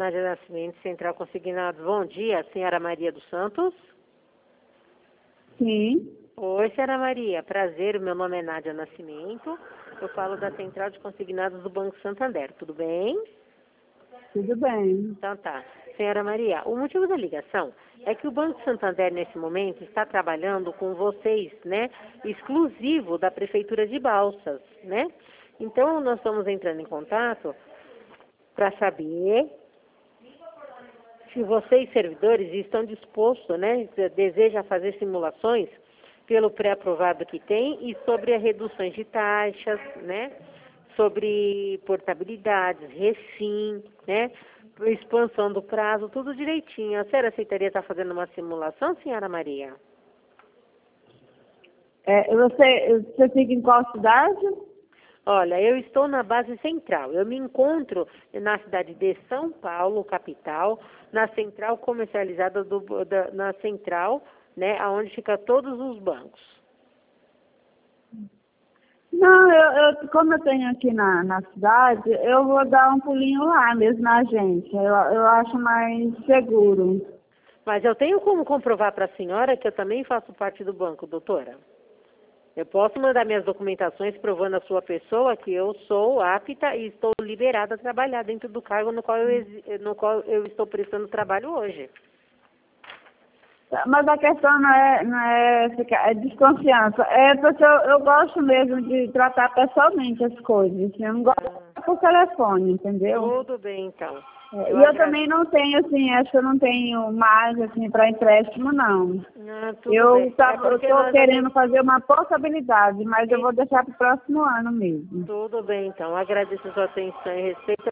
Nádia Nascimento, Central Consignados. Bom dia, senhora Maria dos Santos. Sim. Oi, senhora Maria. Prazer, meu nome é Nádia Nascimento. Eu falo da Central de Consignados do Banco Santander. Tudo bem? Tudo bem. Então tá. Senhora Maria, o motivo da ligação é que o Banco Santander, nesse momento, está trabalhando com vocês, né? Exclusivo da Prefeitura de Balsas, né? Então, nós estamos entrando em contato para saber se vocês, servidores, estão dispostos, né? Desejam fazer simulações pelo pré-aprovado que tem e sobre as reduções de taxas, né? Sobre portabilidades, recim, né? Expansão do prazo, tudo direitinho. A senhora aceitaria estar fazendo uma simulação, senhora Maria? Você fica em qual cidade? Olha, eu estou na base central. Eu me encontro na cidade de São Paulo, capital, na central comercializada na central, né, onde fica todos os bancos. Não, como eu tenho aqui na cidade, eu vou dar um pulinho lá mesmo na agência. Eu acho mais seguro. Mas eu tenho como comprovar para a senhora que eu também faço parte do banco, doutora? Eu posso mandar minhas documentações provando a sua pessoa que eu sou apta e estou liberada a trabalhar dentro do cargo no qual eu estou prestando trabalho hoje. Mas a questão é desconfiança. É porque eu gosto mesmo de tratar pessoalmente as coisas. Eu não gosto por telefone, entendeu? Tudo bem, então. Eu também não tenho, assim, acho que eu não tenho mais, assim, para empréstimo, não. Eu estou querendo fazer uma possibilidade, mas eu vou deixar para o próximo ano mesmo. Tudo bem, então. Agradeço a sua atenção e respeito.